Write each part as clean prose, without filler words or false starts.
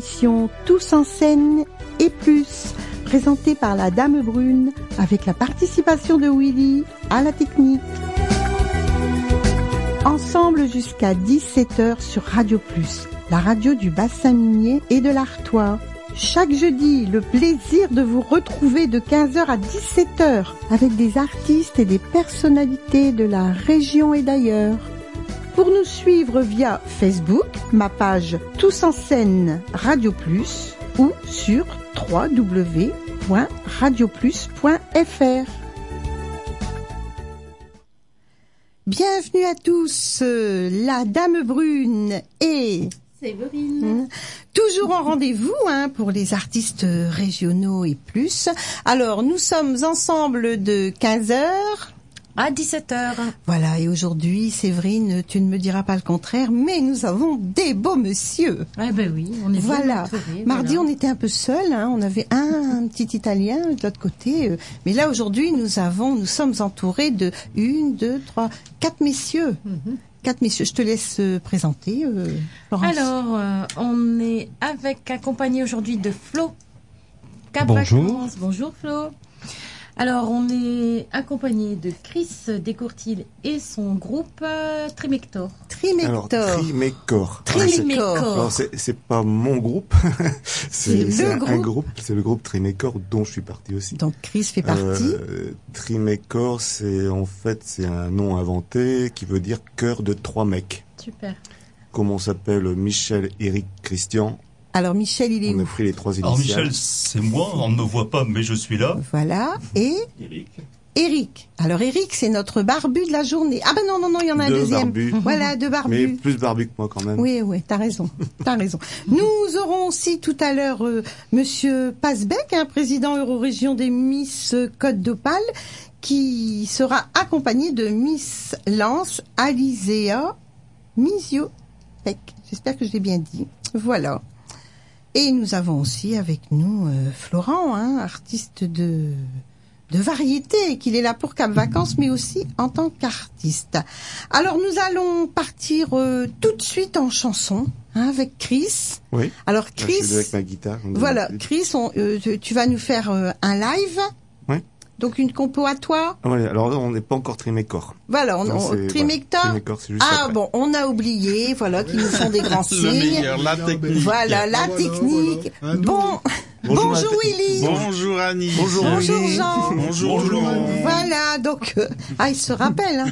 l'émission Tous en scène et plus, présentée par la Dame Brune, avec la participation de Willy à la technique. Ensemble jusqu'à 17h sur Radio Plus, la radio du bassin minier et de l'Artois. Chaque jeudi, le plaisir de vous retrouver de 15h à 17h avec des artistes et des personnalités de la région et d'ailleurs. Pour nous suivre via Facebook, ma page Tous en scène Radio Plus ou sur www.radioplus.fr. Bienvenue à tous, la Dame Brune et Séverine. Toujours en rendez-vous pour les artistes régionaux et plus. Alors, nous sommes ensemble de 15h à 17h. Voilà, et aujourd'hui, Séverine, tu ne me diras pas le contraire, mais nous avons des beaux messieurs. Eh ben oui, on est voilà. Entourés, Mardi, voilà. On était un peu seuls, on avait un petit Italien de l'autre côté, mais là aujourd'hui, nous sommes entourés de 4 messieurs. Mm-hmm. 4 messieurs, je te laisse présenter, Florence. Alors, on est accompagné aujourd'hui de Flo. Bonjour. Bonjour Flo. Alors, on est accompagné de Chris Descourtil et son groupe Trimector. Alors, Trimector. Alors, c'est pas mon groupe. c'est un groupe. C'est le groupe Trimector dont je suis parti aussi. Donc, Chris fait partie. Trimector, c'est un nom inventé qui veut dire cœur de 3 mecs. Super. Comme on s'appelle Michel, Eric, Christian. Alors Michel, il est où? On a pris les 3 initiales. Alors Michel, c'est moi, on ne me voit pas, mais je suis là. Voilà, et Eric. Alors Eric, c'est notre barbu de la journée. Ah ben non, il y en a un deuxième. Barbus. Voilà, 2 barbus. Mais plus barbu que moi quand même. Oui, t'as raison. Nous aurons aussi tout à l'heure Monsieur Pasbeck, président Eurorégion des Miss Côte d'Opale, qui sera accompagné de Miss Lance Alizéa Misiopec. J'espère que je l'ai bien dit. Voilà. Et nous avons aussi avec nous Florent, artiste de variété, qu'il est là pour Cap Vacances, mais aussi en tant qu'artiste. Alors nous allons partir tout de suite en chanson avec Chris. Oui. Alors Chris, je suis avec ma guitare. Voilà, Chris, tu vas nous faire un live. Oui. Donc une compo à toi. Ouais, alors on n'est pas encore Trimector. Voilà, Trimector. Trimector, c'est juste après. Bon, on a oublié, voilà, qui nous font des grands signes. Le meilleur, la technique. Voilà, la technique. Bonjour Willy. Bonjour Annie. Bonjour Jean. Bonjour Laurent. Voilà, donc il se rappelle.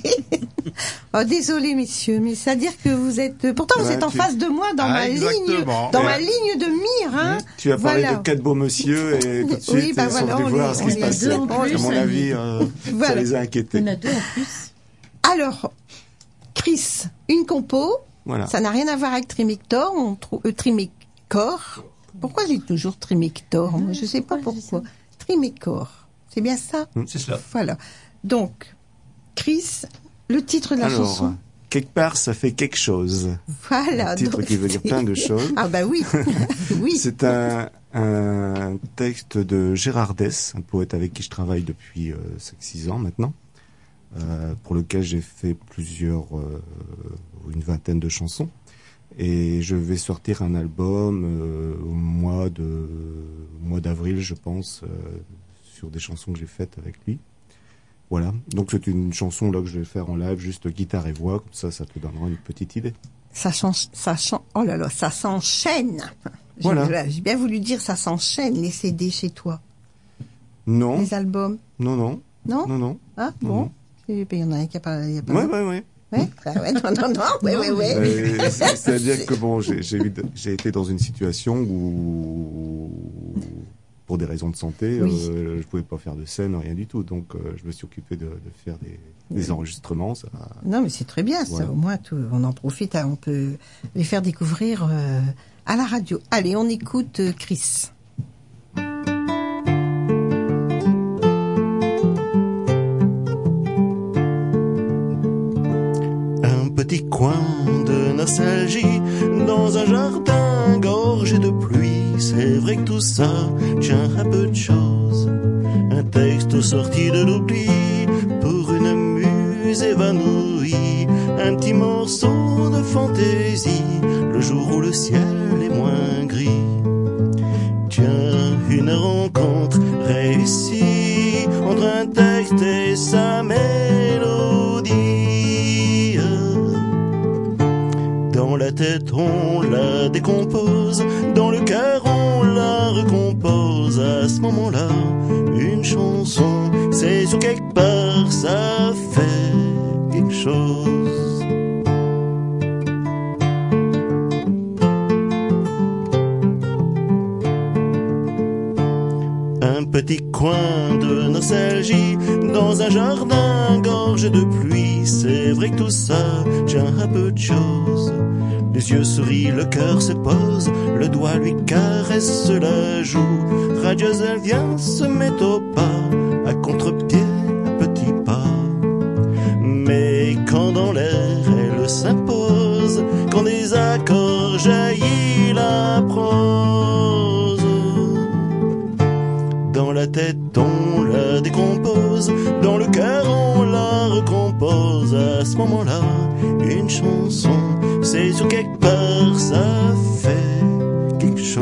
Désolé messieurs, mais c'est-à-dire que vous êtes pourtant vous êtes en face de moi dans ma ligne de mire. Tu as parlé de 4 beaux monsieur et tout de suite ils sont venus voir ce qui se passait. À mon avis, ça les a inquiétés. Il y en a 2 en plus. Alors, Chris, une compo. Voilà. Ça n'a rien à voir avec Trimector. On trouve Trimector. Pourquoi j'ai toujours Trimector? Moi, je sais pas pourquoi. Trimector. C'est bien ça? C'est cela. Voilà. Donc, Chris, le titre de la chanson. Quelque part, ça fait quelque chose. Voilà. Un titre qui veut dire plein de choses. Ah bah oui. Oui. C'est un texte de Gérard Dess, un poète avec qui je travaille depuis 5-6 ans maintenant, pour lequel j'ai fait une vingtaine de chansons. Et je vais sortir un album au mois d'avril, je pense, sur des chansons que j'ai faites avec lui. Voilà. Donc c'est une chanson là que je vais faire en live, juste guitare et voix, comme ça te donnera une petite idée. Oh là là, ça s'enchaîne. Voilà. J'ai bien voulu dire ça s'enchaîne, les CD chez toi. Non. Les albums. Non. Ah bon. Il y en a un qui a pas. Ouais. Ouais. C'est-à-dire que j'ai été dans une situation où, pour des raisons de santé, je pouvais pas faire de scène, rien du tout. Donc, je me suis occupé de faire des enregistrements. Ça. Non, mais c'est très bien, ça. Voilà. Au moins, on en profite, on peut les faire découvrir à la radio. Allez, on écoute Chris. Petit coin de nostalgie dans un jardin gorgé de pluie. C'est vrai que tout ça tient à peu de choses. Un texte sorti de l'oubli pour une muse évanouie. Un petit morceau de fantaisie le jour où le ciel est moins gris. Dans la tête on la décompose, dans le cœur on la recompose. À ce moment-là, une chanson, c'est sur quelque part, ça fait quelque chose. Un petit coin de nostalgie dans un jardin gorgé de pluie. C'est vrai que tout ça tient à peu de choses. Les yeux sourient, le cœur se pose, le doigt lui caresse la joue. Radieuse elle vient, se met au pas, à contre-pied, à petits pas. Mais quand dans l'air elle s'impose, quand des accords jaillit la prose, dans la tête on la décompose, dans le cœur on la recompose. À ce moment-là, une chanson, c'est sur quelque part, ça fait quelque chose.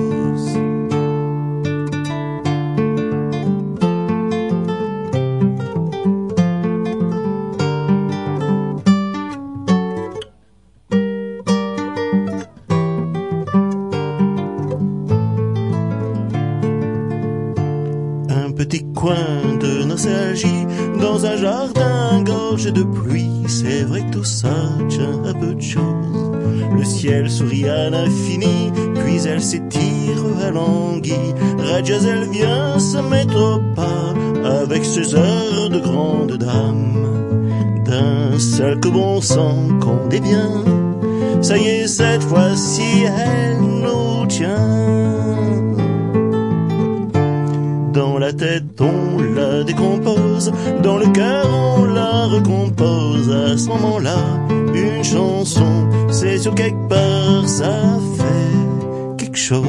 Un petit coin de nostalgie dans un jardin gorgé de pluie. C'est vrai que tout ça tient à peu de choses. Le ciel sourit à l'infini, puis elle s'étire à l'anguille. Radieuse elle vient, se met au pas, avec ses airs de grande dame. D'un seul que bon sang qu'on est bien, ça y est, cette fois-ci elle nous tient. Dans la tête on la décompose, dans le cœur on la recompose. À ce moment-là, une chanson, c'est sur quelque part, ça fait quelque chose.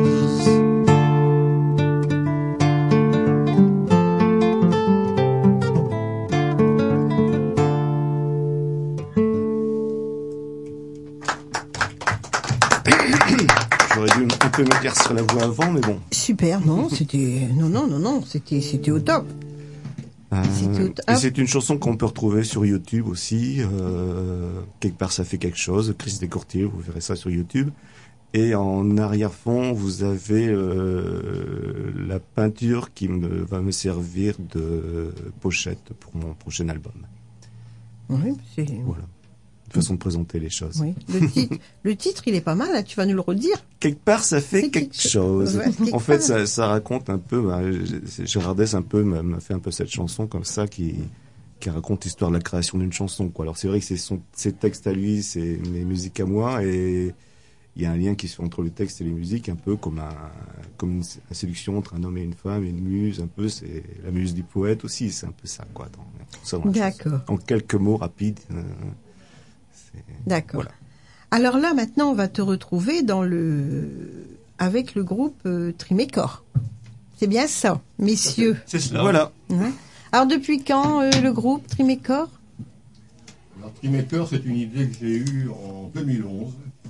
J'aurais dû un peu m'éclaircir la voix avant, mais bon. Super, non, c'était c'était au top. C'était au top. Et c'est une chanson qu'on peut retrouver sur YouTube aussi. Quelque part, ça fait quelque chose. Chris Descourtils, vous verrez ça sur YouTube. Et en arrière-fond, vous avez la peinture qui va me servir de pochette pour mon prochain album. Oui, c'est... Voilà. Une façon de présenter les choses. Oui. Le titre, il est pas mal, là, tu vas nous le redire. Quelque part, ça fait quelque chose. Ouais, en fait, ça raconte un peu, Gérard Dess un peu m'a fait un peu cette chanson comme ça qui raconte l'histoire de la création d'une chanson, quoi. Alors c'est vrai que c'est ses textes à lui, c'est mes musiques à moi, et il y a un lien qui se fait entre le texte et les musiques, un peu comme une séduction entre un homme et une femme, une muse, un peu, c'est la muse du poète aussi, c'est un peu ça, quoi. D'accord. En quelques mots rapides. D'accord. Voilà. Alors là, maintenant, on va te retrouver avec le groupe Trimécor. C'est bien ça, messieurs. C'est cela. Voilà. Ouais. Alors, depuis quand le groupe Trimécor? Alors, Trimécor, c'est une idée que j'ai eue en 2011.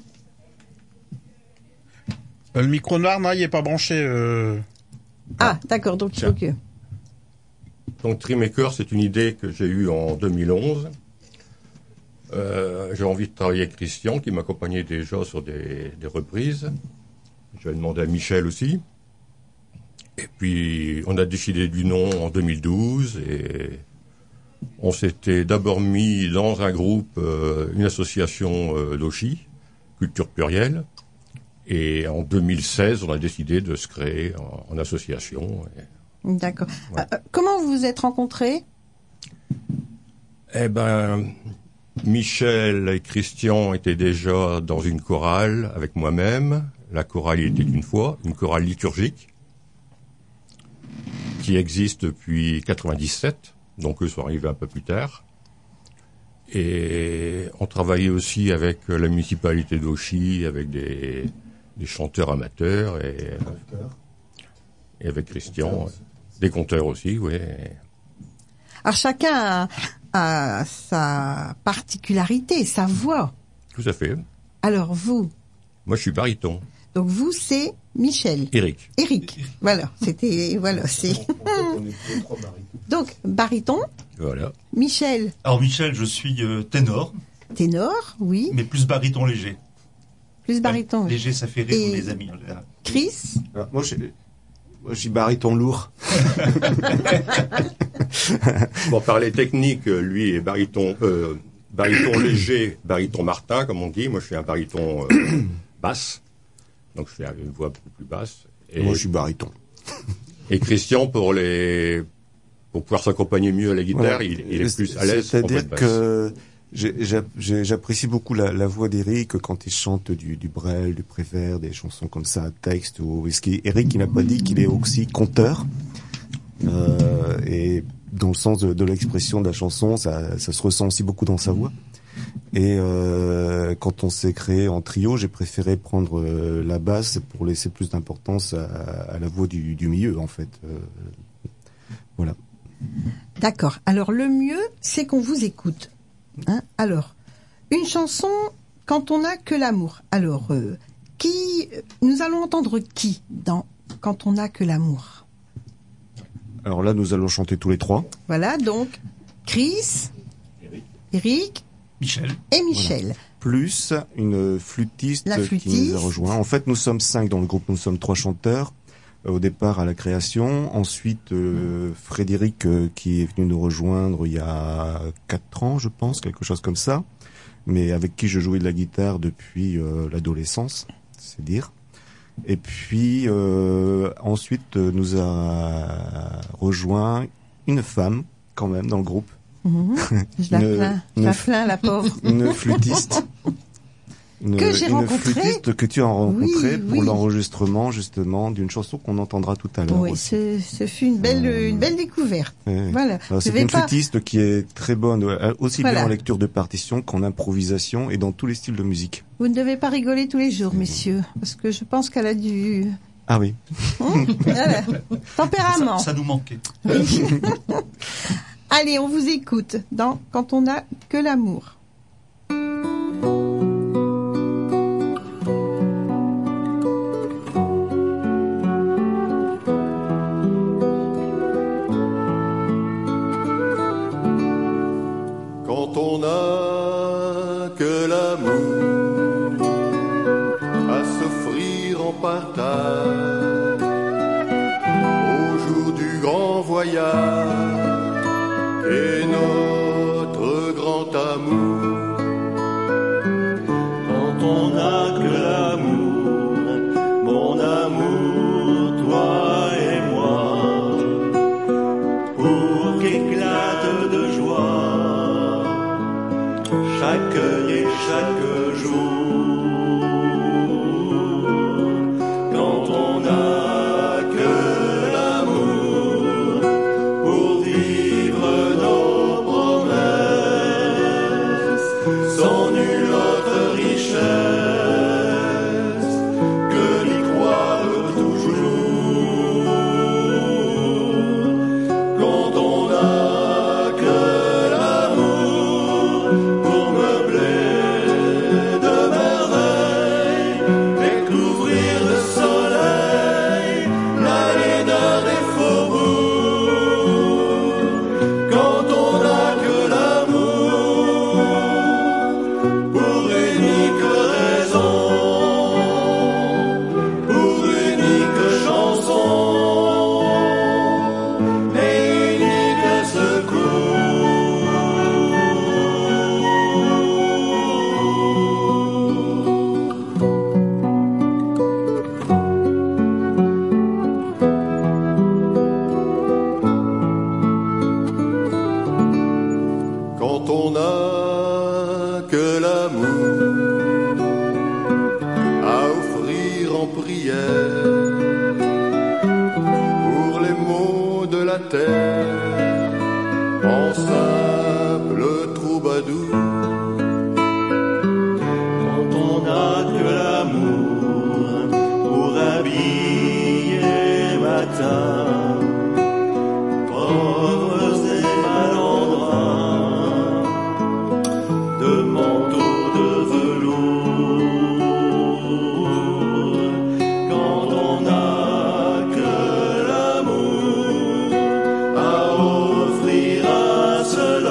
Le micro noir, non, il n'est pas branché. Ah, d'accord, donc il faut que... Donc, Trimécor, c'est une idée que j'ai eue en 2011. J'ai envie de travailler avec Christian, qui m'accompagnait déjà sur des reprises. J'avais demandé à Michel aussi. Et puis, on a décidé du nom en 2012 et on s'était d'abord mis dans un groupe, une association d'Auchy, Culture Plurielle. Et en 2016, on a décidé de se créer en association. D'accord. Ouais. Comment vous vous êtes rencontrés? Eh ben, Michel et Christian étaient déjà dans une chorale avec moi-même. La chorale était une chorale liturgique qui existe depuis 97. Donc eux sont arrivés un peu plus tard. Et on travaillait aussi avec la municipalité d'Auchy, avec des chanteurs amateurs et avec Christian, des conteurs aussi, oui. Alors chacun a sa particularité, sa voix. Tout à fait. Alors vous? Moi, je suis baryton. Donc vous, c'est Michel. Éric. Voilà, c'est... Donc, baryton. Voilà. Michel. Alors Michel, je suis ténor. ténor, oui. Mais plus baryton léger. Plus baryton. Oui. Léger, ça fait rire Et les amis en général. Chris, Alors, moi, je suis baryton lourd. Pour parler technique, lui est baryton léger, baryton Martin, comme on dit. Moi, je suis un baryton basse. Donc, je suis une voix beaucoup plus basse. Et, Moi, je suis baryton. et Christian, pour pouvoir s'accompagner mieux à la guitare, Voilà. il est plus à l'aise en voix de C'est-à-dire basse. que j'apprécie beaucoup la voix d'Éric quand il chante du Brel, du Prévert, des chansons comme ça, texte ou Eric, il n'a pas dit qu'il est aussi conteur. Et dans le sens de l'expression de la chanson, ça se ressent aussi beaucoup dans sa voix. Et quand on s'est créé en trio, j'ai préféré prendre la basse pour laisser plus d'importance à la voix du milieu, en fait. Voilà. d'accord. Alors le mieux, c'est qu'on vous écoute. Hein, alors, une chanson quand on n'a que l'amour. Alors, nous allons entendre qui dans Quand on n'a que l'amour? Alors là, nous allons chanter tous les trois. Voilà, donc Chris, Eric Michel. et Michel. Plus une flûtiste, La qui flûtiste. nous a rejoint. En fait, nous sommes 5 dans le groupe. Nous sommes 3 chanteurs au départ à la création. Ensuite, Frédéric qui est venu nous rejoindre il y a 4 ans, je pense, quelque chose comme ça. Mais avec qui je jouais de la guitare depuis l'adolescence, c'est dire. Et puis ensuite nous a rejoint une femme quand même dans le groupe. Je la plains, la pauvre. Une flûtiste. Que j'ai rencontrée. Une flûtiste que tu as rencontrée Oui, pour oui. l'enregistrement justement d'une chanson qu'on entendra tout à l'heure. Oui, aussi. ce fut une belle découverte. Ouais. Voilà. Alors, Je c'est vais une pas- flûtiste qui est très bonne, aussi Voilà. bien en lecture de partition qu'en improvisation et dans tous les styles de musique. Vous ne devez pas rigoler tous les jours, messieurs, parce que je pense qu'elle a du Ah oui. voilà. tempérament. Ça nous manquait. Allez, on vous écoute dans Quand on n'a que l'amour. Quand on n'a que l'amour à s'offrir en partage au jour du grand voyage et notre grand amour. Quand on n'a que l'amour, mon amour, toi et moi, pour qu'éclate de joie chaque heure et chaque jour. Quand on n'a que l'amour pour vivre nos promesses, sans nulle autre richesse que d'y croire toujours. Quand on n'a que l'amour pour meubler de merveilles, découvrir le soleil, la laideur des faubourgs. Quand on n'a que l'amour pour unique raison, pour unique chanson et unique secours. Quand on n'a que l'amour à offrir en prière pour les maux de la terre en simple troubadour. Quand on n'a que l'amour pour habiller matin pauvres et malandrins de manteaux de velours. Quand on n'a que l'amour à offrir à seul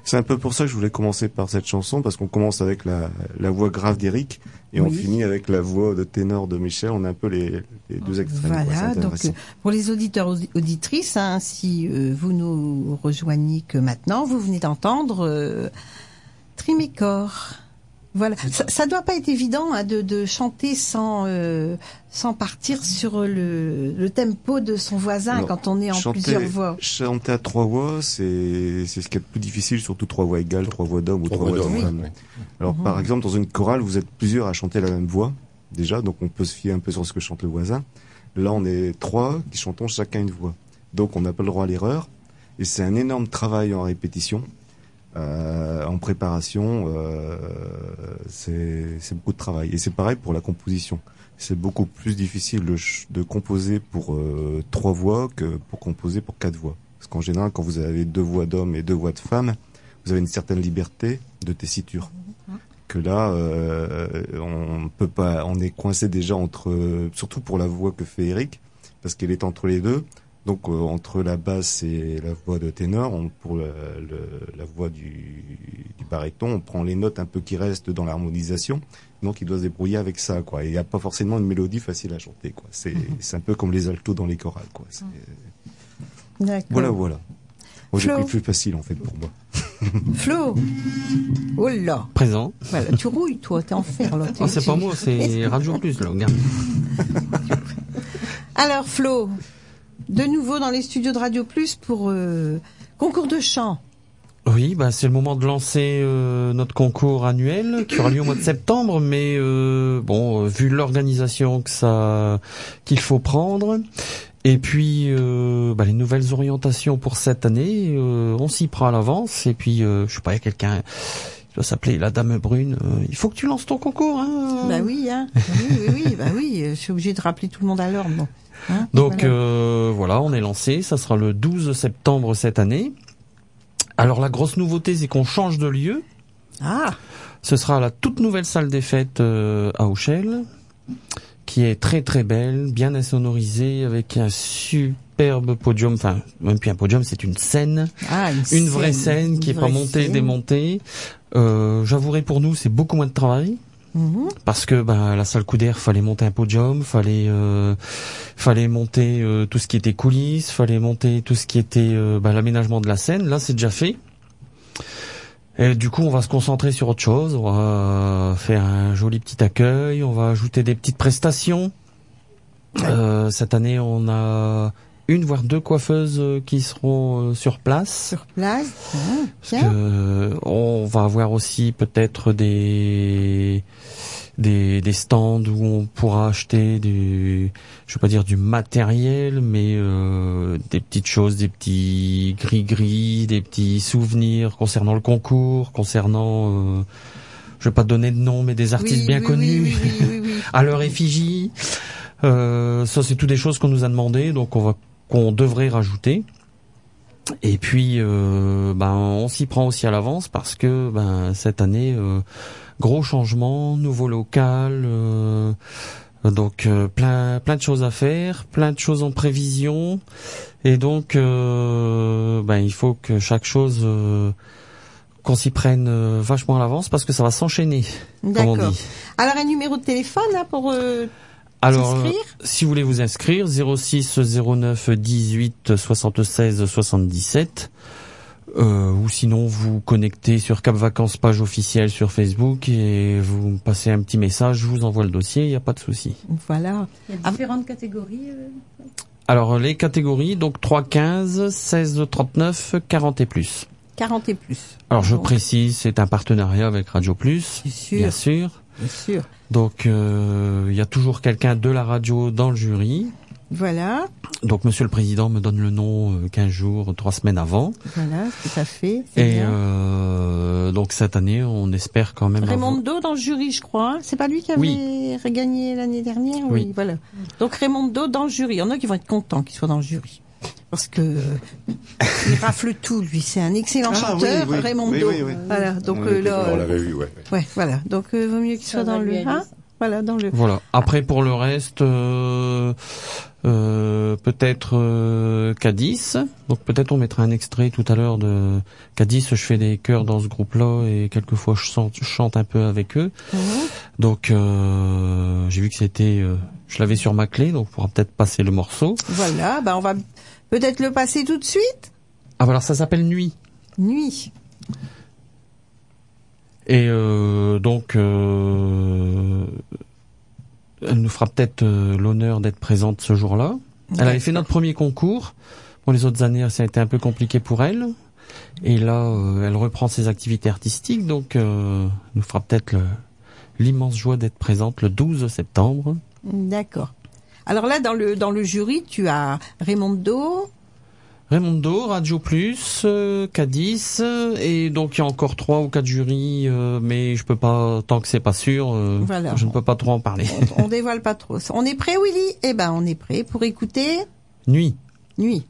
C'est un peu pour ça que je voulais commencer par cette chanson, parce qu'on commence avec la voix grave d'Éric et on finit avec la voix de ténor de Michel. On a un peu les deux extrêmes. Voilà, donc pour les auditeurs auditrices, hein, si vous nous rejoignez que maintenant, vous venez d'entendre Trimécor. Voilà, ça doit pas être évident hein, de chanter sans partir sur le tempo de son voisin. Alors, quand on est en plusieurs voix. Chanter à 3 voix, c'est ce qui est le plus difficile, surtout 3 voix égales, 3 voix d'homme ou 3 voix de femme. Oui. Alors par exemple, dans une chorale, vous êtes plusieurs à chanter la même voix déjà, donc on peut se fier un peu sur ce que chante le voisin. Là, on est 3 qui chantons chacun une voix, donc on n'a pas le droit à l'erreur, et c'est un énorme travail en répétition. En préparation, c'est beaucoup de travail. Et c'est pareil pour la composition. C'est beaucoup plus difficile de composer pour 3 voix que pour composer pour 4 voix. Parce qu'en général, quand vous avez 2 voix d'hommes et 2 voix de femmes, vous avez une certaine liberté de tessiture. Que là, on peut pas, on est coincé déjà entre, surtout pour la voix que fait Éric, parce qu'elle est entre les deux. Donc entre la basse et la voix de ténor, pour la voix du baryton, on prend les notes un peu qui restent dans l'harmonisation. Donc il doit se débrouiller avec ça, quoi. Et il n'y a pas forcément une mélodie facile à chanter, quoi. C'est un peu comme les altos dans les chorales, quoi. Voilà. Moi j'ai pris le plus facile en fait pour moi. Flo, oh là. Présent. Voilà, tu rouilles toi, t'es en fer là. Oh, c'est pas moi, c'est Radio Plus là. Regarde. Alors Flo. De nouveau dans les studios de Radio Plus pour concours de chant. Oui, c'est le moment de lancer notre concours annuel qui aura lieu au mois de septembre, mais vu l'organisation qu'il faut prendre, et puis les nouvelles orientations pour cette année, on s'y prend à l'avance. Et puis je sais pas, il y a quelqu'un qui doit s'appeler la Dame Brune. Il faut que tu lances ton concours, hein. Oui, je suis obligée de rappeler tout le monde à l'ordre. Bon. Hein, donc voilà, on est lancé, ça sera le 12 septembre cette année. Alors la grosse nouveauté, c'est qu'on change de lieu. Ce sera la toute nouvelle salle des fêtes à Auchel, qui est très très belle, bien insonorisée, avec un superbe podium, enfin même plus un podium, c'est une scène, une vraie scène qui est pas montée, démontée. J'avouerai pour nous, c'est beaucoup moins de travail. Parce que la salle coup d'air, fallait monter un podium, fallait monter tout ce qui était coulisses, fallait monter tout ce qui était l'aménagement de la scène. Là, c'est déjà fait. Et du coup, on va se concentrer sur autre chose. On va faire un joli petit accueil. On va ajouter des petites prestations. Cette année, on a 1 voire 2 coiffeuses qui seront sur place. Parce que on va avoir aussi peut-être des stands où on pourra acheter je vais pas dire du matériel, mais des petites choses, des petits gris-gris, des petits souvenirs concernant le concours, concernant je vais pas donner de nom, mais des artistes bien connus à leur effigie. Ça, c'est tout des choses qu'on nous a demandé, donc qu'on devrait rajouter. Et puis on s'y prend aussi à l'avance parce que cette année gros changement, nouveau local, donc plein de choses à faire, plein de choses en prévision, et donc il faut que chaque chose qu'on s'y prenne vachement à l'avance parce que ça va s'enchaîner. D'accord. Comme on dit. Alors un numéro de téléphone pour alors, si vous voulez vous inscrire, 06 09 18 76 77, ou sinon vous connectez sur Cap Vacances page officielle sur Facebook et vous me passez un petit message, je vous envoie le dossier, il n'y a pas de souci. Voilà. Il y a différentes catégories. Alors les catégories, donc 3, 15, 16, 39, 40 et plus. 40 et plus. Alors je précise, c'est un partenariat avec Radio Plus, bien sûr. Bien sûr. Donc il y a toujours quelqu'un de la radio dans le jury. Voilà. Donc Monsieur le Président me donne le nom 15 jours, 3 semaines avant. Voilà, tout à fait. Et donc cette année, on espère quand même. Raymondo dans le jury, je crois. C'est pas lui qui avait gagné l'année dernière. Oui, voilà. Donc Raymondo dans le jury. Il y en a qui vont être contents qu'il soit dans le jury. Parce que il rafle tout, lui. C'est un excellent chanteur, Raymondo. Oui. Voilà. Donc on l'avait vu, ouais, voilà. Donc vaut mieux qu'il soit dans le. Voilà, dans le. Voilà. Après, pour le reste, peut-être Cadiz. Donc peut-être on mettra un extrait tout à l'heure de Cadiz. Je fais des chœurs dans ce groupe-là et quelquefois je chante un peu avec eux. Donc j'ai vu que c'était, je l'avais sur ma clé, donc on pourra peut-être passer le morceau. Voilà, on va peut-être le passer tout de suite. Ah, alors ça s'appelle Nuit. Nuit. Et donc, elle nous fera peut-être l'honneur d'être présente ce jour-là. Elle avait fait notre premier concours. Bon, les autres années, ça a été un peu compliqué pour elle. Et là, elle reprend ses activités artistiques. Donc, nous fera peut-être l'immense joie d'être présente le 12 septembre. D'accord. Alors là, dans le jury, tu as Raymondo, Radio Plus, Cadiz, et donc il y a encore 3 ou 4 jurys, mais je peux pas, tant que c'est pas sûr, voilà. Je ne peux pas trop en parler. On dévoile pas trop. On est prêt, Willy? Eh ben, on est prêt pour écouter Nuit. Nuit.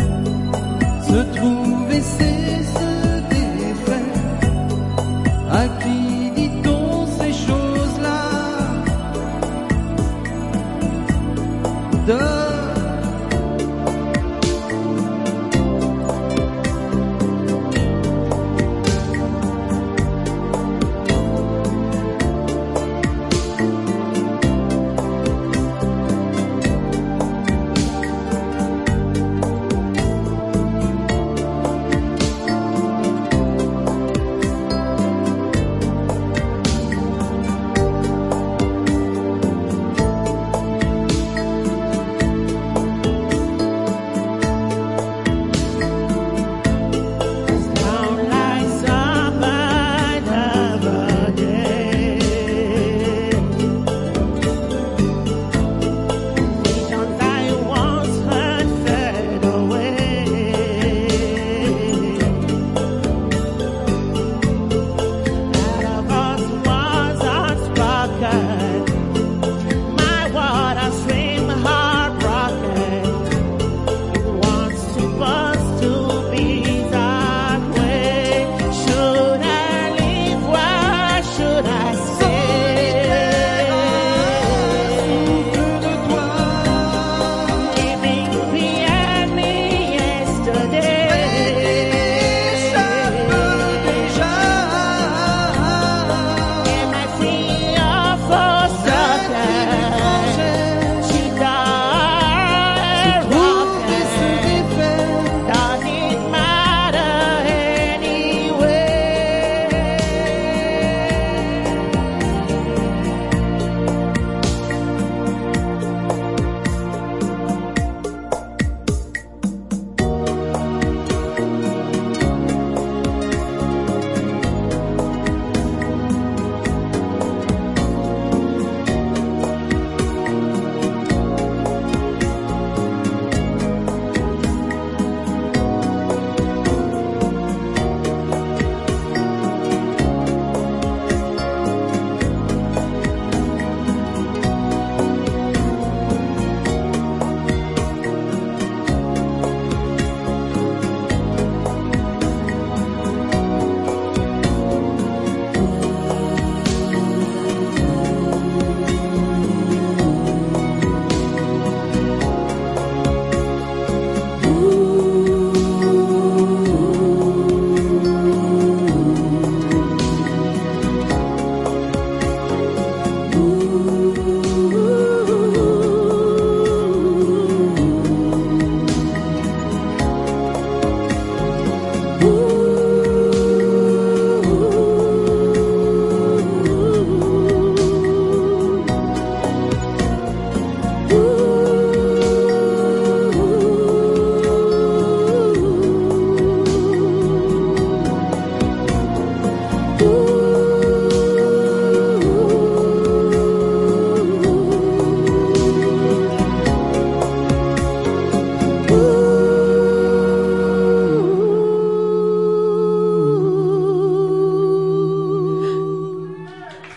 I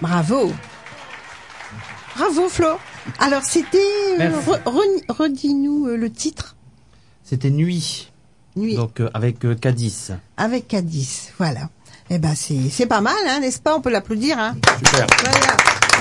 Bravo. Bravo Flo. Alors c'était redis-nous le titre. C'était Nuit. Nuit. Donc avec Cadiz. Avec Cadiz, voilà. Eh ben c'est pas mal, hein, n'est-ce pas? On peut l'applaudir, hein. Super. Voilà.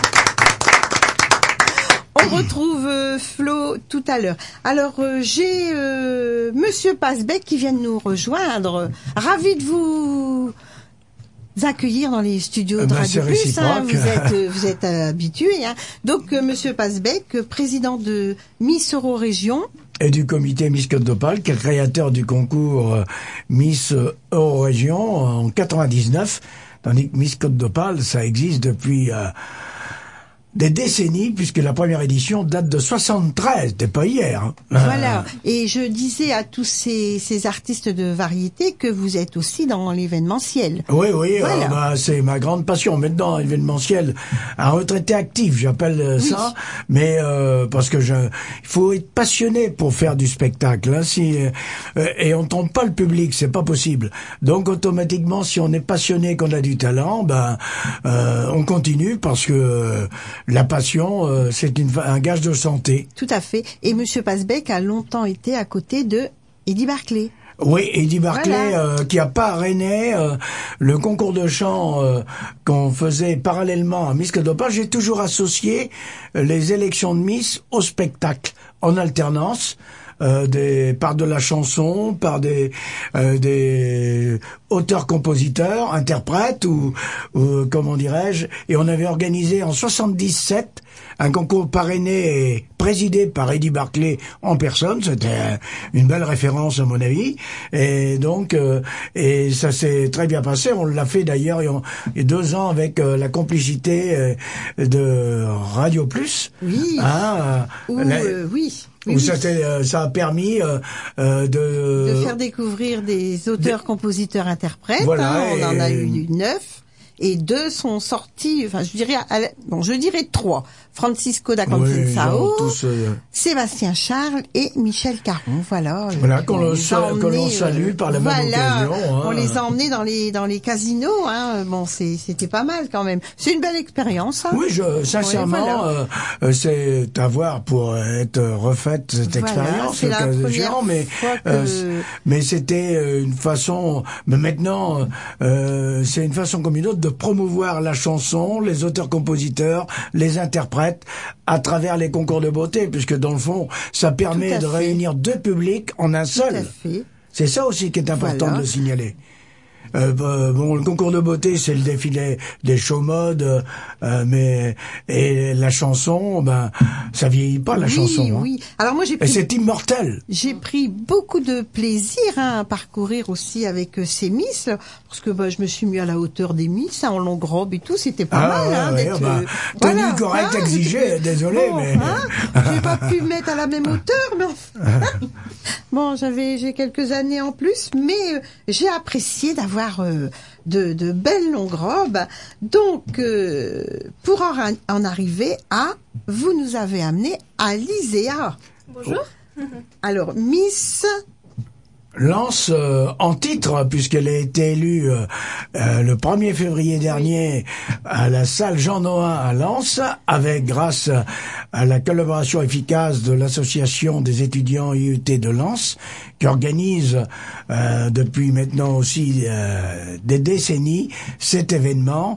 On retrouve Flo tout à l'heure. Alors j'ai Monsieur Pasbeck qui vient de nous rejoindre. Ravi de vous accueillir dans les studios de Radio Plus. Hein. Vous êtes habitué. Hein. Donc Monsieur Pasbeck, président de Miss Eurorégion. Et du comité Miss Côte d'Opale, qui est créateur du concours Miss Eurorégion en 99. Tandis que Miss Côte d'Opale, ça existe depuis des décennies, puisque la première édition date de 73, c'était pas hier. Hein. Voilà. Et je disais à tous ces artistes de variété que vous êtes aussi dans l'événementiel. Oui, Voilà. C'est ma grande passion. Maintenant, l'événementiel, un retraité actif, j'appelle ça. Mais parce que il faut être passionné pour faire du spectacle. Hein, et on trompe pas le public, c'est pas possible. Donc automatiquement, si on est passionné, qu'on a du talent, on continue parce que la passion, c'est un gage de santé. Tout à fait. Et Monsieur Pasbeck a longtemps été à côté de Eddie Barclay. Oui, Eddie Barclay, voilà. Qui a parrainé le concours de chant qu'on faisait parallèlement à Miss Côte d'Opale. J'ai toujours associé les élections de Miss au spectacle, en alternance. Par de la chanson, par des auteurs-compositeurs, interprètes ou comment dirais-je. Et on avait organisé en 77 un concours parrainé et présidé par Eddie Barclay en personne. C'était une belle référence à mon avis. Et donc, et ça s'est très bien passé. On l'a fait d'ailleurs il y a 2 ans avec la complicité de Radio Plus. Oui. Hein, oui. Où ça a permis de faire découvrir des auteurs, compositeurs, interprètes. Voilà, hein, on en a eu 9 et 2 sont sortis. Enfin, je dirais 3. Francisco da Conceição, Sébastien Charles et Michel Caron. Voilà. Que l'on salue par la même occasion. Hein. On les a emmenés dans les casinos. Hein. Bon, c'était pas mal quand même. C'est une belle expérience. Hein. Oui, sincèrement, c'est à voir pour être refaite cette expérience. C'est la première fois mais c'était une façon. Mais maintenant, c'est une façon comme une autre de promouvoir la chanson, les auteurs-compositeurs, les interprètes à travers les concours de beauté, puisque dans le fond, ça permet de réunir 2 publics en un seul. Tout à fait. C'est ça aussi qui est important de le signaler. Le concours de beauté, c'est le défilé des show modes, et la chanson, ça vieillit pas la chanson. Oui. Alors moi et c'est immortel. J'ai pris beaucoup de plaisir à parcourir aussi avec ces Miss, parce que je me suis mis à la hauteur des Miss, en longue robe et tout, c'était pas mal. Tenue correcte exigée, désolé, mais j'ai pas pu me mettre à la même hauteur, mais bon, j'ai quelques années en plus, mais j'ai apprécié d'avoir de belles longues robes. Donc, pour en arriver à, vous nous avez amené à l'ISEA. Bonjour. Alors, Miss Lens en titre, puisqu'elle a été élue le 1er février dernier à la salle Jean Nohain à Lens, grâce à la collaboration efficace de l'association des étudiants IUT de Lens, qui organise depuis maintenant aussi des décennies cet événement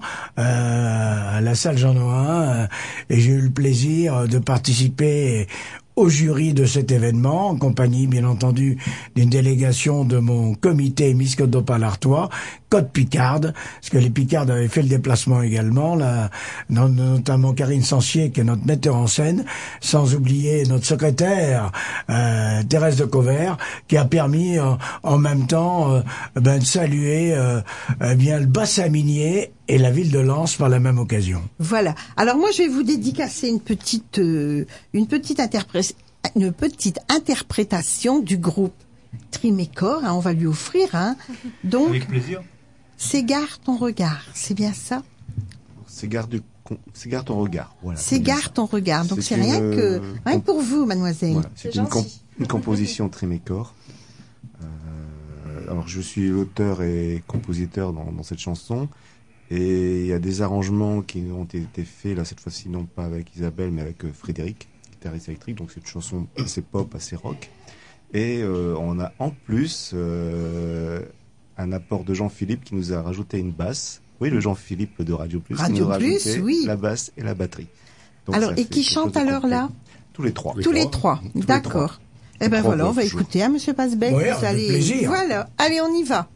à la salle Jean Nohain, et j'ai eu le plaisir de participer au jury de cet événement, en compagnie, bien entendu, d'une délégation de mon comité Miss Côte d'Opale Artois, Côte Picarde, parce que les Picardes avaient fait le déplacement également, là, notamment Karine Sancier, qui est notre metteur en scène, sans oublier notre secrétaire, Thérèse de Covert, qui a permis, en même temps, de saluer, le bassin minier et la ville de Lens par la même occasion. Voilà. Alors moi, je vais vous dédicacer une petite interprétation du groupe Trimécor. Hein, on va lui offrir. Hein. Donc, avec plaisir. S'égare ton regard, c'est bien ça? S'égare ton regard. Voilà. S'égare ton regard. Donc c'est rien que pour vous, mademoiselle. Voilà, c'est une composition Trimécor. Alors je suis l'auteur et compositeur dans cette chanson. Et il y a des arrangements qui ont été faits, là, cette fois-ci, non pas avec Isabelle, mais avec Frédéric, guitariste électrique. Donc, c'est une chanson assez pop, assez rock. Et on a en plus un apport de Jean-Philippe qui nous a rajouté une basse. Oui, le Jean-Philippe de Radio Plus. Radio qui nous a Plus, rajouté oui. la basse et la batterie. Donc, alors, ça et fait qui quelque chante chose de alors complet. là? Tous les trois. Tous les trois, d'accord. Eh ben voilà, on va écouter, hein, Monsieur Pasbeck. Ouais, vous avec allez... plaisir. Voilà, allez, on y va.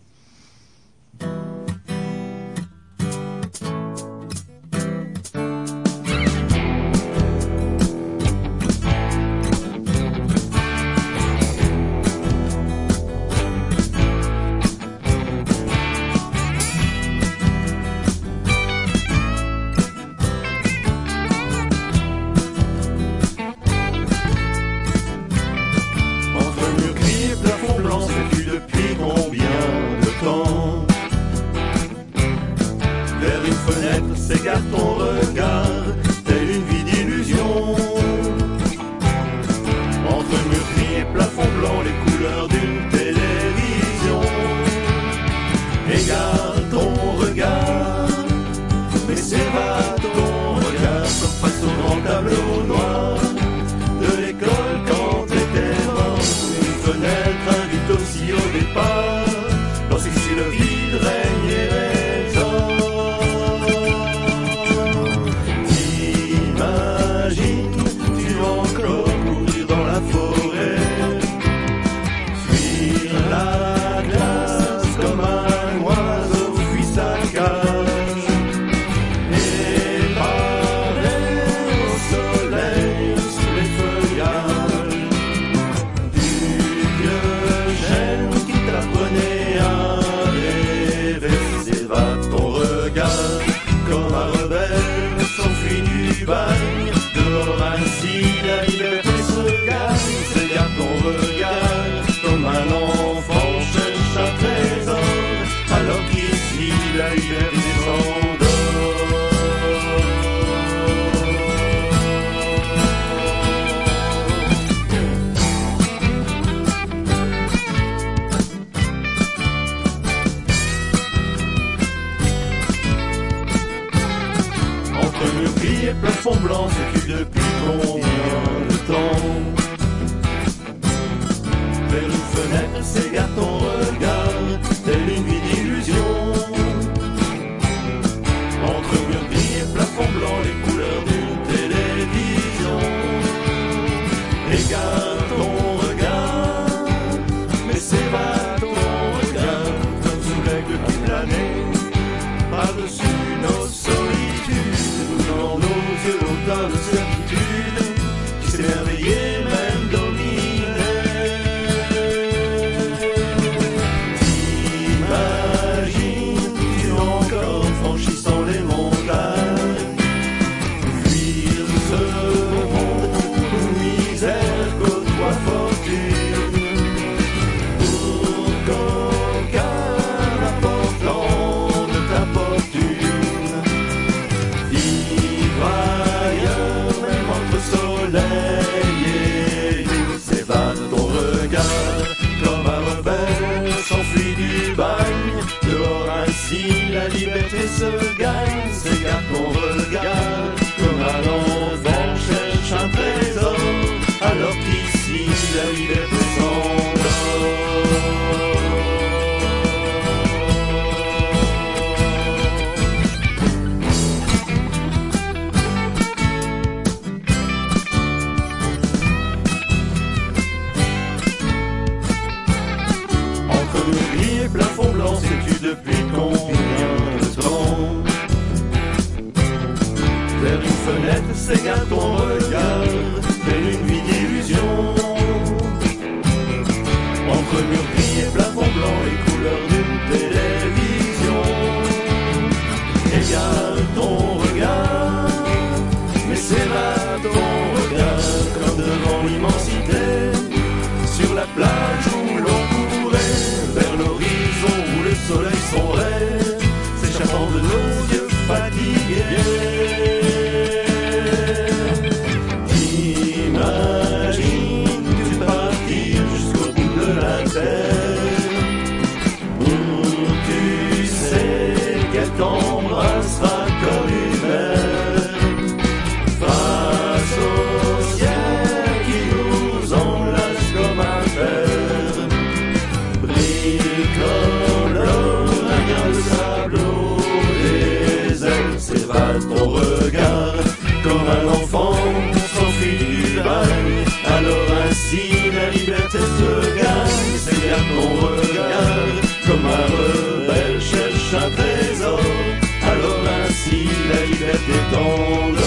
était tendre.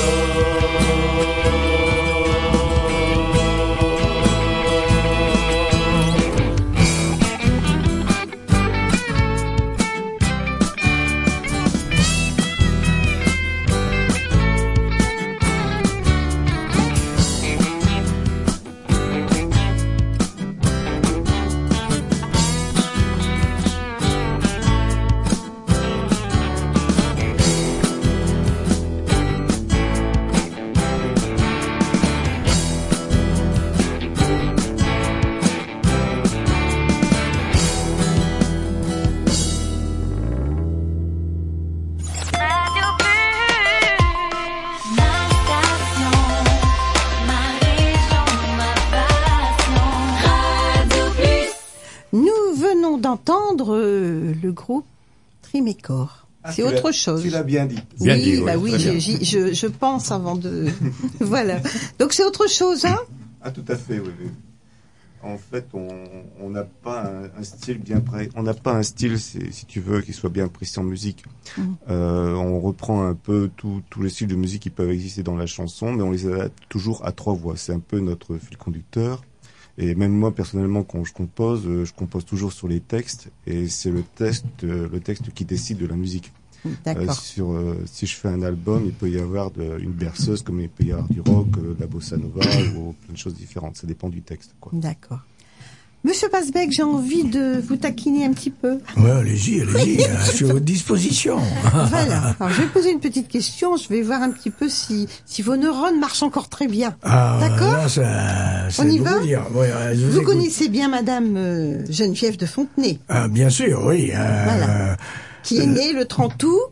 D'entendre le groupe Trimécor. C'est autre chose. Tu l'as bien dit. Bien oui, dit, bah oui, oui, je pense avant de. Voilà. Donc c'est autre chose, hein? Ah, tout à fait, oui. En fait, on n'a pas un style bien précis. On n'a pas un style, si tu veux, qui soit bien précis en musique. On reprend un peu tous les styles de musique qui peuvent exister dans la chanson, mais on les adapte toujours à 3 voix. C'est un peu notre fil conducteur. Et même moi, personnellement, quand je compose toujours sur les textes, et c'est le texte qui décide de la musique. D'accord. Si je fais un album, il peut y avoir une berceuse, comme il peut y avoir du rock, de la bossa nova, ou plein de choses différentes. Ça dépend du texte, quoi. D'accord. Monsieur Pasbeck, j'ai envie de vous taquiner un petit peu. Ouais, allez-y, je suis à votre disposition. Voilà. Alors, je vais poser une petite question. Je vais voir un petit peu si vos neurones marchent encore très bien. D'accord? Là, on y va? Ouais, vous connaissez bien Madame Geneviève de Fontenay. Bien sûr, oui. Voilà. Qui est née le 30 août.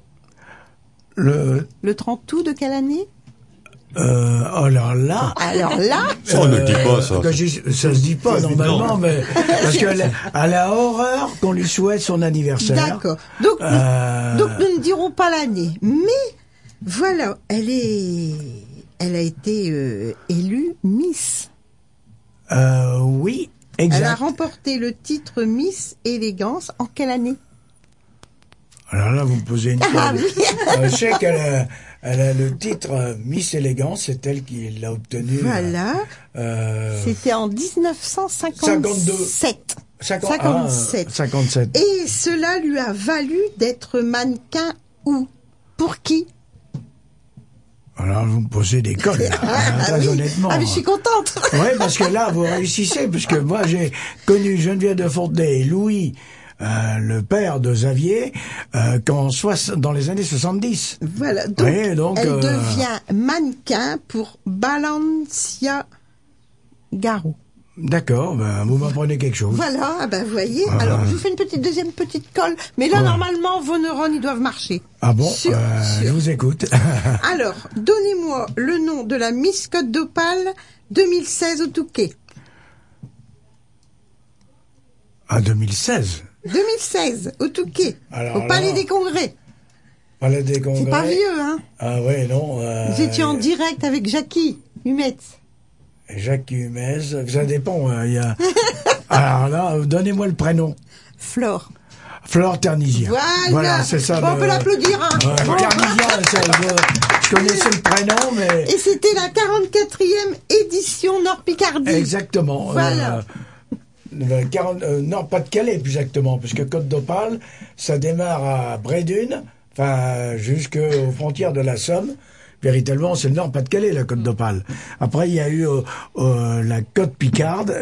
Le 30 août de quelle année? Alors là, ça on ne dit pas ça. Ça se dit pas normalement, mais parce qu'elle a horreur qu'on lui souhaite son anniversaire. D'accord. Donc nous ne dirons pas l'année, mais voilà, elle a été élue Miss. Oui, exact. Elle a remporté le titre Miss Élégance en quelle année? Alors là, vous me posez une question. Je sais qu'elle a le titre Miss Élégance, c'est elle qui l'a obtenu. Voilà. C'était en 1957. 57. Et cela lui a valu d'être mannequin où? Pour qui? Alors, vous me posez des cols, là, très honnêtement. Ah, mais je suis contente. Oui, parce que là, vous réussissez, puisque moi, j'ai connu Geneviève de Fontenay et Louis, le père de Xavier, dans les années 70. Voilà, donc, oui, donc elle devient mannequin pour Balenciaga. D'accord, vous m'apprenez quelque chose. Voilà, vous voyez. Alors, je vous fais une deuxième petite colle. Mais là, normalement, vos neurones, ils doivent marcher. Ah bon? Je vous écoute. Alors, donnez-moi le nom de la Miss Côte d'Opale 2016 au Touquet. Ah, 2016? 2016, au Touquet, au Palais des Congrès. Palais des Congrès. C'est pas vieux, hein? Ah ouais, non. Vous étiez en direct avec Jackie Humet. Jackie Humet, ça dépend. Il y a... Alors là, donnez-moi le prénom. Flore Ternisia. Voilà, c'est ça. On peut l'applaudir, hein. Ternisia, je connaissais le prénom, mais... Et c'était la 44e édition Nord-Picardie. Exactement. Voilà. Non, Pas-de-Calais, plus exactement, puisque Côte d'Opale, ça démarre à Brédune, jusqu'aux frontières de la Somme. Véritablement, c'est le Nord-Pas-de-Calais, la Côte d'Opale. Après, il y a eu la Côte Picarde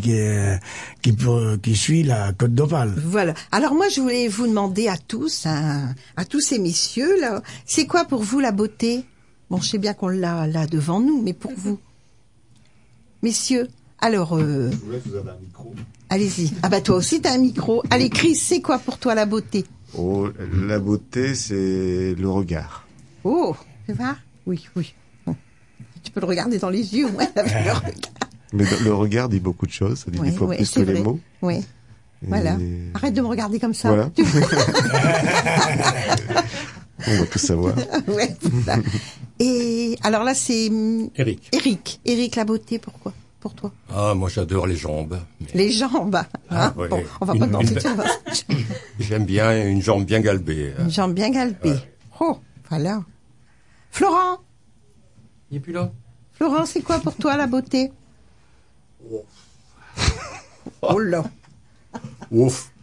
qui suit la Côte d'Opale. Voilà. Alors moi, je voulais vous demander à tous ces messieurs là, c'est quoi pour vous la beauté? Bon, je sais bien qu'on l'a là devant nous, mais pour vous, messieurs. Alors, je voulais que vous avez un micro. Allez-y. Ah bah toi aussi t'as un micro. Allez, Chris, c'est quoi pour toi la beauté? Oh, la beauté, c'est le regard. Oh, c'est vrai? Oui. Bon. Tu peux le regarder dans les yeux, ouais, avec le regard. Mais le regard dit beaucoup de choses, ça dit des fois plus que vrai. les mots. Oui. Et... Voilà. Arrête de me regarder comme ça. Voilà. On va tout savoir. Ouais, voilà. Et alors là, c'est Eric, la beauté, pourquoi? Pour toi? Ah, moi j'adore les jambes. Les jambes, hein? Ouais. Bon, on va pas danser. J'aime bien une jambe bien galbée. Une jambe bien galbée. Oh, voilà. Florent. Il est plus là. Florent, c'est quoi pour toi la beauté? Oh là. Ouf.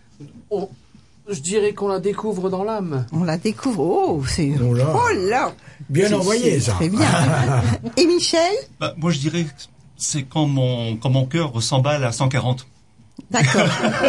Je dirais qu'on la découvre dans l'âme. On la découvre. Oh, c'est... Oh là. Oh là. Bien envoyé, ça. Très bien. Et Michel? Moi, je dirais que c'est quand mon cœur s'emballe à 140. D'accord.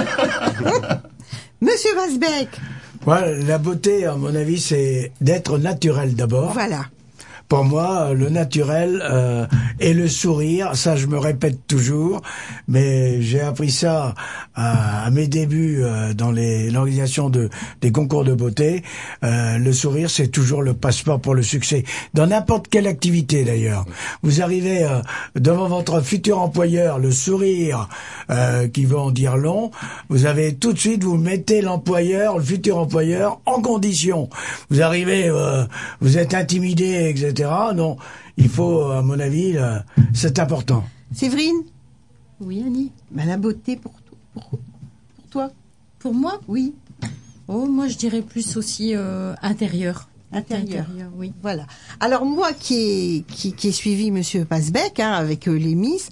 Monsieur Vasbeck. Voilà, la beauté, à mon avis, c'est d'être naturel d'abord. Voilà. Pour moi, le naturel et le sourire, ça je me répète toujours, mais j'ai appris ça à mes débuts dans l'organisation des concours de beauté. Le sourire, c'est toujours le passeport pour le succès, dans n'importe quelle activité d'ailleurs. Vous arrivez devant votre futur employeur, le sourire qui veut en dire long, vous avez tout de suite, vous mettez l'employeur, le futur employeur, en condition. Vous arrivez, vous êtes intimidé, etc. Non, il faut, à mon avis, c'est important. Séverine? Oui, Annie. La beauté pour toi? Pour moi? Oui. Oh, moi, je dirais plus aussi intérieur. Intérieur, oui. Voilà. Alors moi qui ai suivi Monsieur Pasbeck avec les Miss,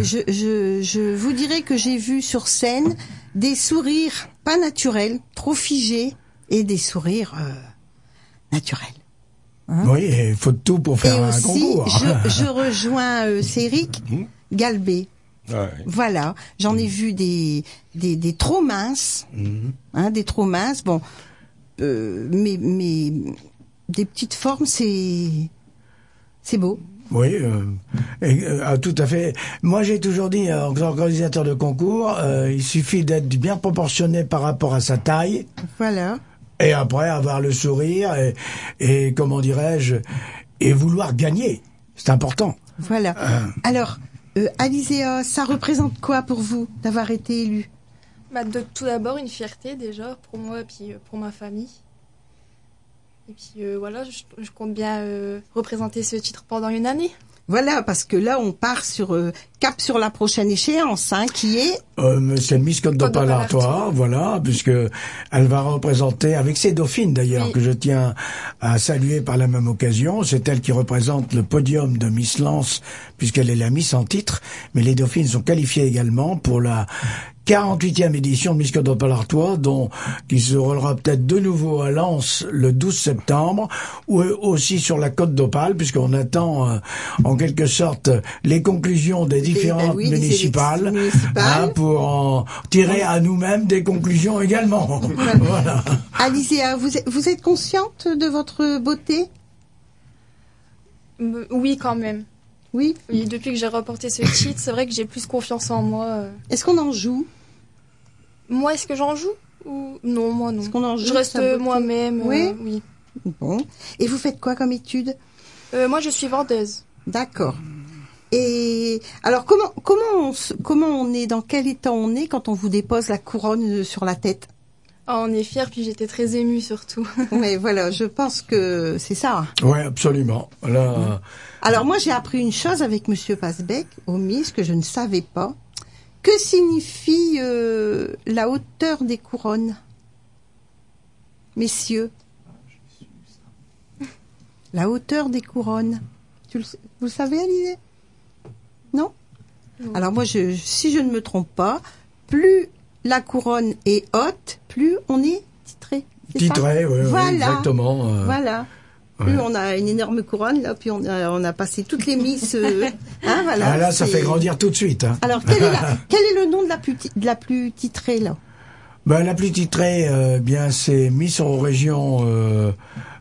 je vous dirais que j'ai vu sur scène des sourires pas naturels, trop figés, et des sourires naturels. Oui, il faut tout pour faire un concours. Je rejoins Céric Galbé. Ouais. Voilà, j'en ai vu des trop minces, des trop minces. Bon, mais des petites formes, c'est beau. Oui, tout à fait. Moi, j'ai toujours dit, en organisateur de concours, il suffit d'être bien proportionné par rapport à sa taille. Voilà. Et après, avoir le sourire et comment dirais-je, et vouloir gagner. C'est important. Voilà. Alors, Alizéa, ça représente quoi pour vous d'avoir été élue? Tout d'abord, une fierté déjà pour moi et puis pour ma famille. Et puis voilà, je compte bien représenter ce titre pendant une année. Voilà, parce que là, on part cap sur la prochaine échéance, qui est... c'est Miss Côte d'Opale Artois, voilà, puisque elle va représenter, avec ses dauphines d'ailleurs, oui, que je tiens à saluer par la même occasion, c'est elle qui représente le podium de Miss Lance, puisqu'elle est la Miss en titre, mais les dauphines sont qualifiées également pour la 48e édition de Miss Côte d'Opale Artois, qui se roulera peut-être de nouveau à Lens le 12 septembre, ou aussi sur la Côte d'Opale, puisqu'on attend en quelque sorte les conclusions des différentes municipales, pour en tirer à nous-mêmes des conclusions également. Voilà. Alizéa, vous êtes consciente de votre beauté? Oui, quand même. Oui. Oui, depuis que j'ai remporté ce titre, c'est vrai que j'ai plus confiance en moi. Est-ce qu'on en joue? Moi, est-ce que j'en joue ou... Non, moi non. Est-ce qu'on en joue? Je reste moi-même. Oui. Oui. Bon. Et vous faites quoi comme étude? Moi, je suis vendeuse. D'accord. Et alors, comment on est, dans quel état on est quand on vous dépose la couronne sur la tête? On est fiers, puis j'étais très émue surtout. Oui, voilà, je pense que c'est ça. Oui, absolument. Là... Alors moi, j'ai appris une chose avec Monsieur Pasbeck au Miss que je ne savais pas. Que signifie la hauteur des couronnes, messieurs? La hauteur des couronnes. Vous le savez, Alizé? Non? Alors moi, si je ne me trompe pas, plus la couronne est haute, plus on est titré. Titré, oui, voilà. Exactement. Voilà. Plus on a une énorme couronne, là, puis on a passé toutes les Miss. Voilà. Ah là, ça fait grandir tout de suite. Alors, quel est le nom de la plus titrée, là? La plus titrée, c'est Miss Eurorégion,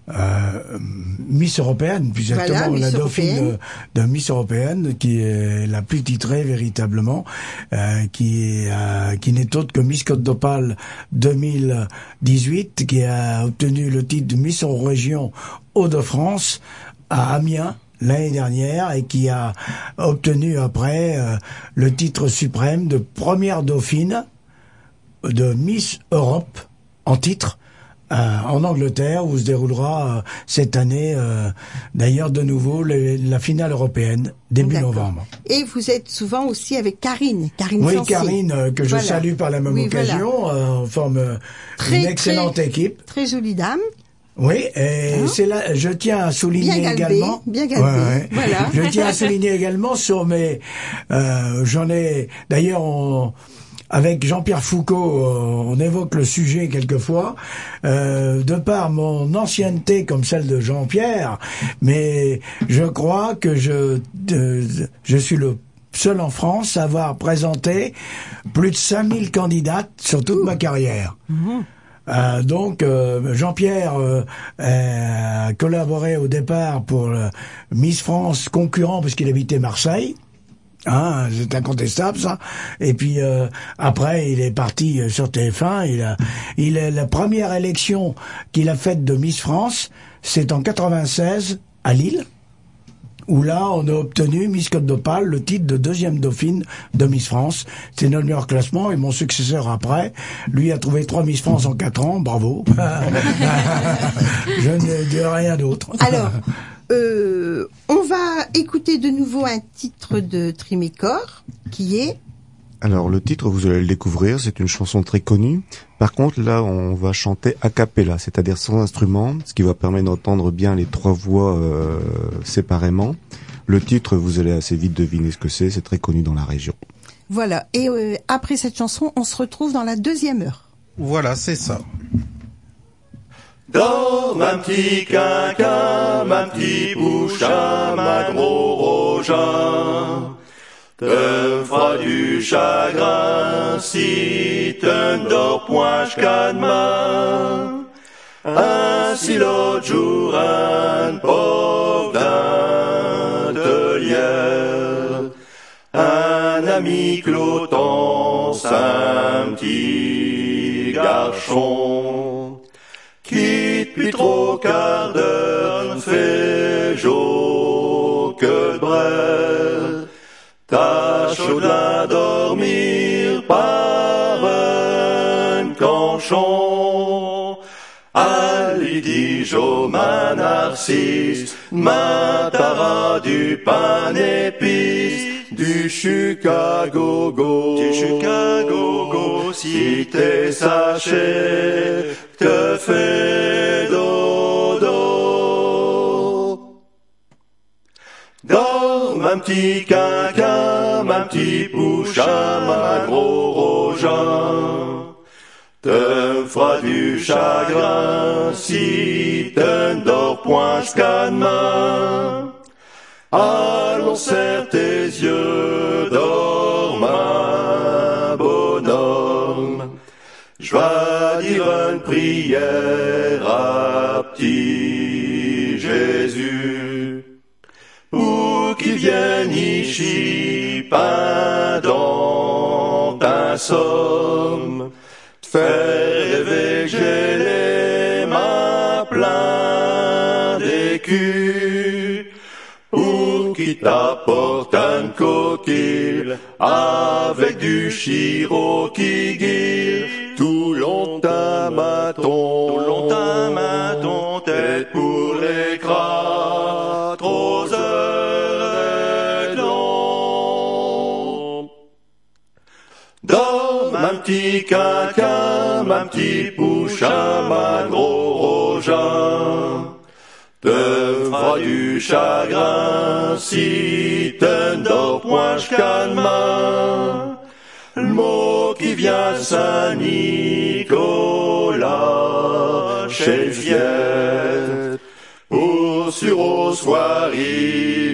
Miss Européenne, plus exactement, voilà, la dauphine de Miss Européenne, qui est la plus titrée véritablement, qui n'est autre que Miss Côte d'Opale 2018, qui a obtenu le titre de Miss Eurorégion Hauts-de-France à Amiens l'année dernière, et qui a obtenu après le titre suprême de première dauphine de Miss Europe en titre, en Angleterre, où se déroulera cette année, d'ailleurs de nouveau, la finale européenne, début novembre. Et vous êtes souvent aussi avec Karine Oui, Sancier. Karine, que je salue par la même occasion, on forme une excellente équipe. Très jolie dame. Oui, et c'est là, je tiens à souligner également. Bien galbé, voilà. Je tiens à souligner également sur mes, j'en ai, d'ailleurs, avec Jean-Pierre Foucault, on évoque le sujet quelquefois, de par mon ancienneté comme celle de Jean-Pierre, mais je crois que je suis le seul en France à avoir présenté plus de 5000 candidates sur toute ma carrière. Donc Jean-Pierre a collaboré au départ pour Miss France concurrent parce qu'il habitait Marseille. C'est incontestable ça. Et puis après il est parti sur TF1. Il a la première élection qu'il a faite de Miss France, c'est en 96 à Lille, où là, on a obtenu, Miss Côte d'Opale, le titre de deuxième dauphine de Miss France. C'est notre meilleur classement, et mon successeur après, lui a trouvé 3 Miss France en 4 ans, bravo. Je ne dis rien d'autre. Alors, on va écouter de nouveau un titre de Trimécor, qui est... Alors, le titre, vous allez le découvrir, c'est une chanson très connue. Par contre, là, on va chanter a cappella, c'est-à-dire sans instrument, ce qui va permettre d'entendre bien les 3 voix séparément. Le titre, vous allez assez vite deviner ce que c'est très connu dans la région. Voilà, et après cette chanson, on se retrouve dans la deuxième heure. Voilà, c'est ça. Dors, ma petit quinquin, ma petit pouchin, ma gros rogin. Te fera du chagrin si te ne dors point jusqu'à demain. Ainsi l'autre jour un pauvre d'Indelière, un ami Clotance, un petit garçon, qui depuis 3 quarts d'heure fait jour que de brère. Tâche au-delà dormir par un canchon. Ali dit Jo ma narcisse, ma tara du pain d'épices, du Chicago go, si t'es saché, te fais dodo. Dors, ma petit quinquin, ma petit pouchin, ma gros rogin. Te fera du chagrin si te ne dors point jusqu'à demain. Allons serre tes yeux, dors ma bonhomme. Je vais dire une prière à petit Jésus, pour qu'il vienne ici pendant ta somme, te faire rêver que j'ai les mains plein d'écus, pour qu'il t'apporte une coquille avec du chiro qui guille, tout long ta maton, tête pour l'écran, trop heures long. Dors, ma petit quinquin, ma petit pouchin, ma gros rogin. Te fera du chagrin si te ne dors point jusqu'à demain. Le mot qui vient de Saint-Nicolas chez Fiette, pour sur au soir il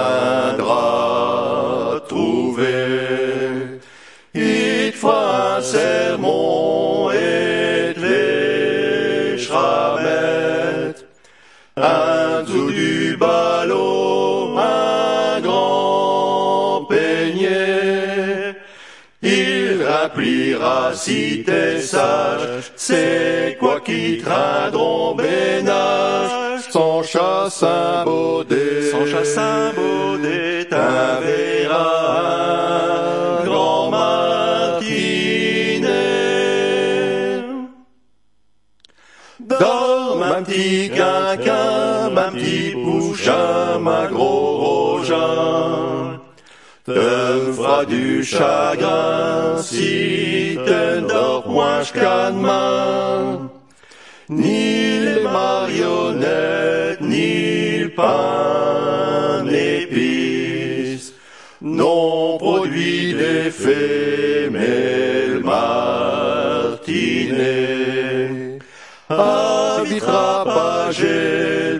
viendra trouver. Il te fera un sermon et te léchera mettre un dessous du ballot, un grand peignet. Il rappliera si t'es sage, c'est quoi qui traindront bénage. Sans chasse un baudet, t'un verra un grand martinet. Dors, ma petit quinquin, ma petit pouchin, ma gros rogin. Te fera du chagrin si te ne dors point jusqu'à demain. Ni les mariés pain d'épices, non produit d'éphémère martinet. Habitera pas le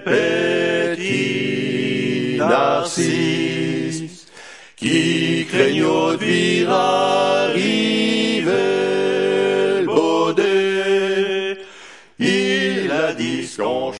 petit narcisse, qui craignot de vir arriver le baudet. Il a dit ce qu'on